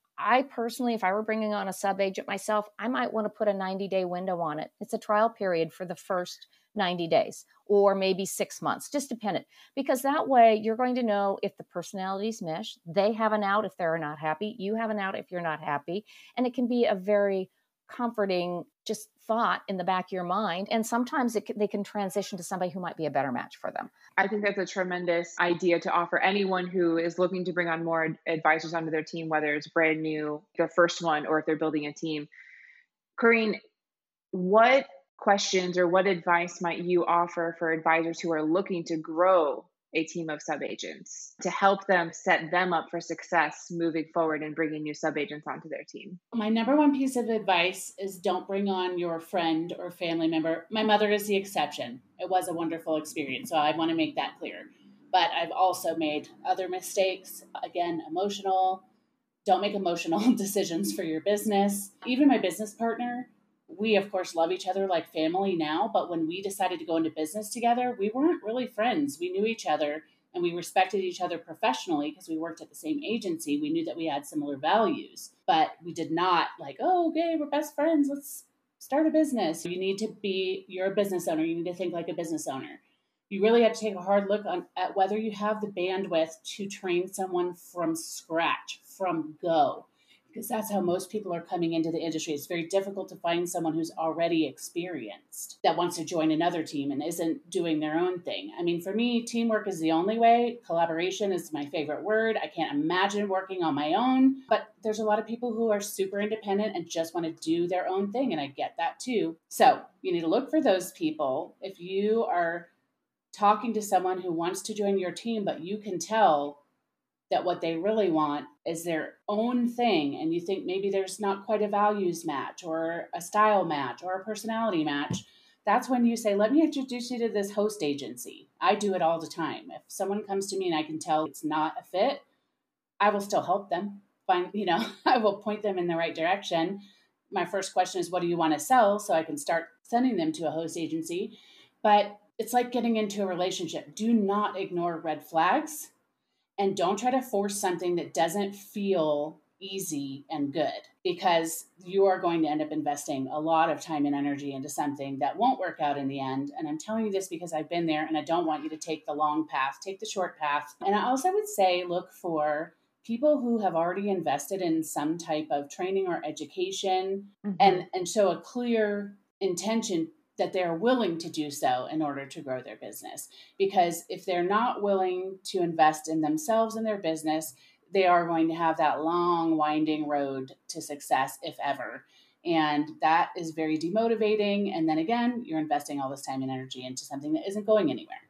I personally, if I were bringing on a sub-agent myself, I might want to put a ninety-day window on it. It's a trial period for the first ninety days or maybe six months, just dependent. Because that way you're going to know if the personalities mesh. They have an out if they're not happy. You have an out if you're not happy. And it can be a very comforting just thought in the back of your mind. And sometimes it, they can transition to somebody who might be a better match for them. I think that's a tremendous idea to offer anyone who is looking to bring on more advisors onto their team, whether it's brand new, their first one, or if they're building a team. Corinne, what questions or what advice might you offer for advisors who are looking to grow a team of sub-agents to help them set them up for success moving forward and bringing new sub-agents onto their team? My number one piece of advice is don't bring on your friend or family member. My mother is the exception. It was a wonderful experience, so I want to make that clear. But I've also made other mistakes. Again, emotional. Don't make emotional decisions for your business. Even my business partner, we, of course, love each other like family now, but when we decided to go into business together, we weren't really friends. We knew each other and we respected each other professionally because we worked at the same agency. We knew that we had similar values, but we did not like, oh, okay, we're best friends. Let's start a business. You need to be, you're a business owner. You need to think like a business owner. You really have to take a hard look on, at whether you have the bandwidth to train someone from scratch, from go. Because that's how most people are coming into the industry. It's very difficult to find someone who's already experienced that wants to join another team and isn't doing their own thing. I mean, for me, teamwork is the only way. Collaboration is my favorite word. I can't imagine working on my own, but there's a lot of people who are super independent and just want to do their own thing, and I get that too. So you need to look for those people. If you are talking to someone who wants to join your team, but you can tell that what they really want is their own thing, and you think maybe there's not quite a values match or a style match or a personality match, that's when you say, let me introduce you to this host agency. I do it all the time. If someone comes to me and I can tell it's not a fit, I will still help them find, you know, I will point them in the right direction. My first question is, what do you want to sell? So I can start sending them to a host agency. But it's like getting into a relationship. Do not ignore red flags. And don't try to force something that doesn't feel easy and good, because you are going to end up investing a lot of time and energy into something that won't work out in the end. And I'm telling you this because I've been there, and I don't want you to take the long path, take the short path. And I also would say, look for people who have already invested in some type of training or education, mm-hmm. and, and show a clear intention that they're willing to do so in order to grow their business. Because if they're not willing to invest in themselves and their business, they are going to have that long, winding road to success, if ever. And that is very demotivating. And then again, you're investing all this time and energy into something that isn't going anywhere.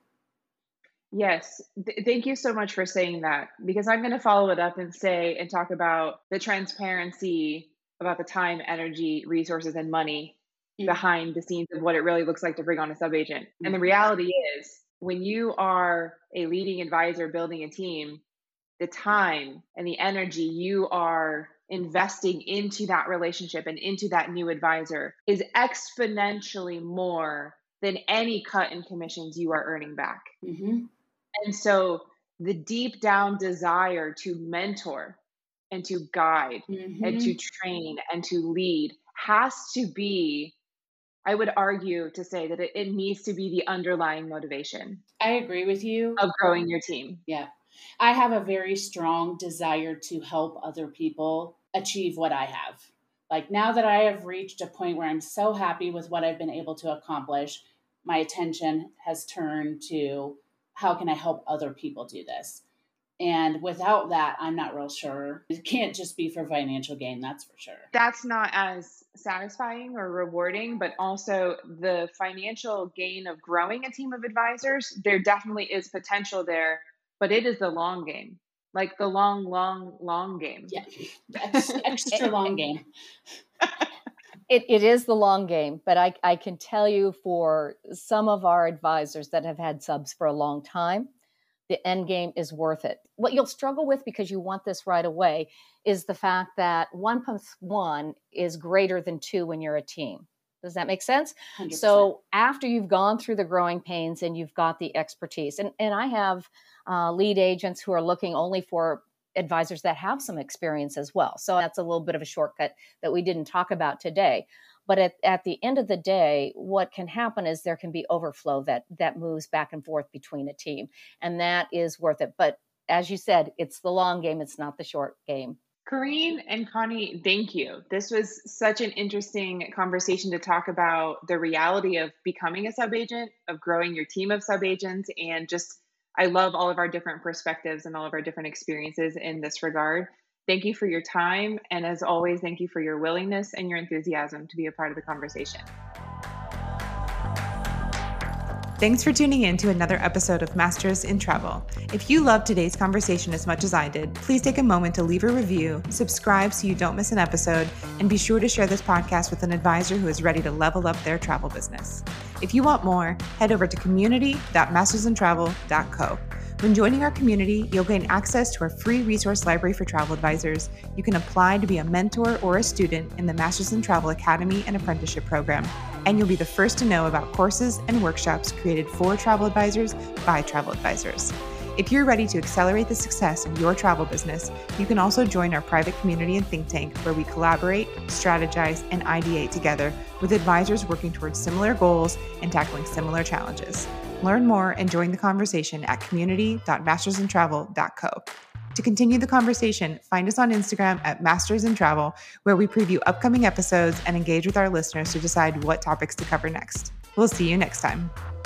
Yes. Th- thank you so much for saying that, because I'm going to follow it up and say and talk about the transparency about the time, energy, resources, and money behind the scenes of what it really looks like to bring on a sub-agent. Mm-hmm. And the reality is, when you are a leading advisor building a team, the time and the energy you are investing into that relationship and into that new advisor is exponentially more than any cut in commissions you are earning back. Mm-hmm. And so the deep down desire to mentor and to guide mm-hmm. and to train and to lead has to be, I would argue to say that it, it needs to be the underlying motivation. I agree with you. Of growing your team. Yeah. I have a very strong desire to help other people achieve what I have. Like, now that I have reached a point where I'm so happy with what I've been able to accomplish, my attention has turned to how can I help other people do this? And without that, I'm not real sure. It can't just be for financial gain, that's for sure. That's not as satisfying or rewarding, but also the financial gain of growing a team of advisors, there definitely is potential there, but it is the long game. Like the long, long, long game. Yeah, extra, extra long game. It, it is the long game, but I, I can tell you for some of our advisors that have had subs for a long time, the end game is worth it. What you'll struggle with, because you want this right away, is the fact that one plus one is greater than two when you're a team. Does that make sense? one hundred percent. So after you've gone through the growing pains and you've got the expertise, and, and I have uh, lead agents who are looking only for advisors that have some experience as well. So that's a little bit of a shortcut that we didn't talk about today. But at, at the end of the day, what can happen is there can be overflow that that moves back and forth between a team. And that is worth it. But as you said, it's the long game. It's not the short game. Corrine and Connie, thank you. This was such an interesting conversation to talk about the reality of becoming a sub-agent, of growing your team of sub-agents, and just, I love all of our different perspectives and all of our different experiences in this regard. Thank you for your time. And as always, thank you for your willingness and your enthusiasm to be a part of the conversation. Thanks for tuning in to another episode of Masters in Travel. If you loved today's conversation as much as I did, please take a moment to leave a review, subscribe so you don't miss an episode, and be sure to share this podcast with an advisor who is ready to level up their travel business. If you want more, head over to community dot masters in travel dot co. When joining our community, you'll gain access to our free resource library for travel advisors. You can apply to be a mentor or a student in the Masters in Travel Academy and Apprenticeship Program. And you'll be the first to know about courses and workshops created for travel advisors by travel advisors. If you're ready to accelerate the success of your travel business, you can also join our private community and think tank where we collaborate, strategize, and ideate together with advisors working towards similar goals and tackling similar challenges. Learn more and join the conversation at community dot masters in travel dot co. To continue the conversation, find us on Instagram at Masters in Travel, where we preview upcoming episodes and engage with our listeners to decide what topics to cover next. We'll see you next time.